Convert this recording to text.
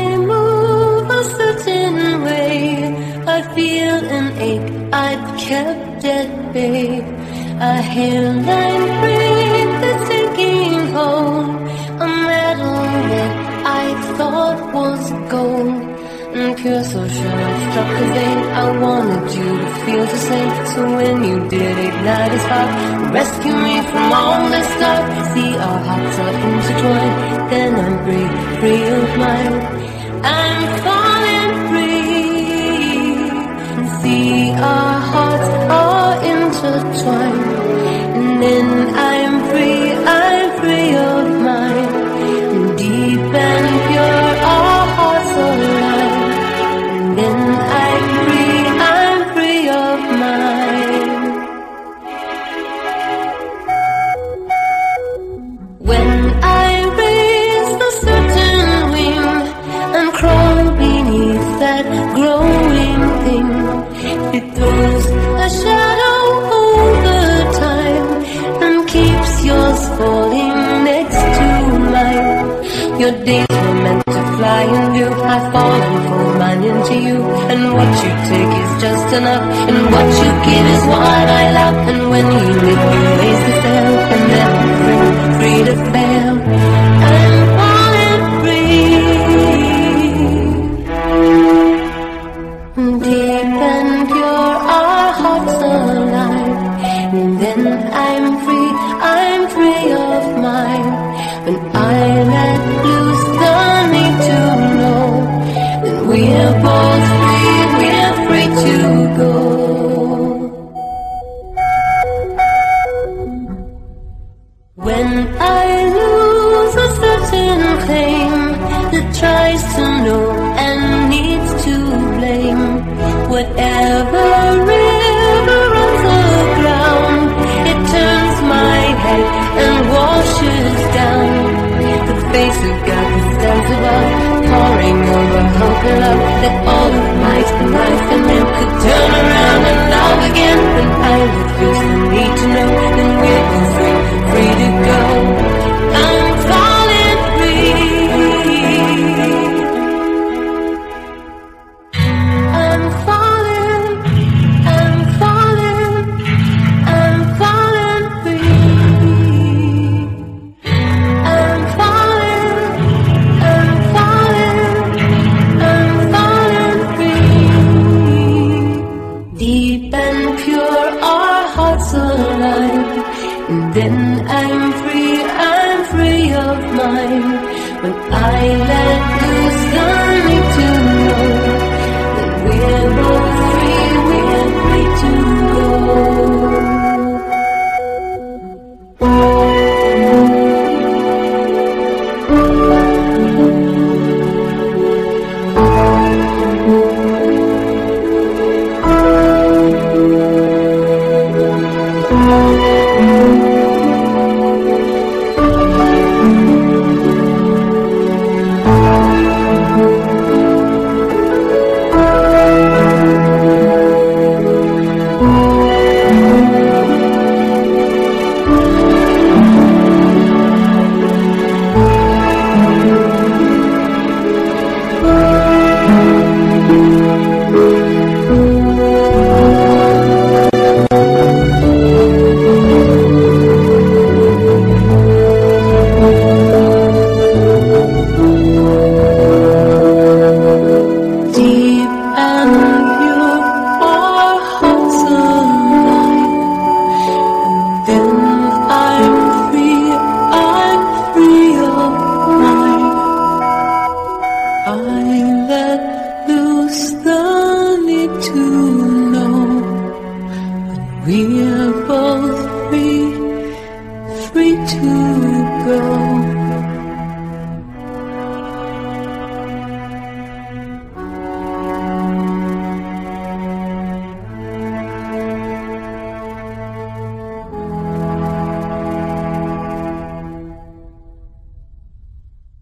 I move a certain way, I feel an ache I'd kept at bay. A hairline break that's taking hold, a metal that I thought was gold. And pure social, I struck a vein. I wanted you to feel the same. So when you did ignite a spark, rescue me from all this dark. See, our hearts are intertwined. Then I'm free, free of mind. I'm falling free. And see, our hearts are intertwined. And then I'm free of mind. And deep and pure, our hearts align. And then I'm free of mind. When I raise a certain wing and crawl beneath that growing thing, it throws a shadow over time and keeps yours falling next to mine. Your days were meant to fly in view. I fall and fold mine into you. And what you take is just enough, and what you give is what I love. And when you leave me ways to fail, and never free to fail, I'm falling free. Deep and pure, our hearts align. And then I'm free of mine. When I let loose the need to know, then we're both free, we're free to go. When I lose a certain claim that tries to know and needs to blame, whatever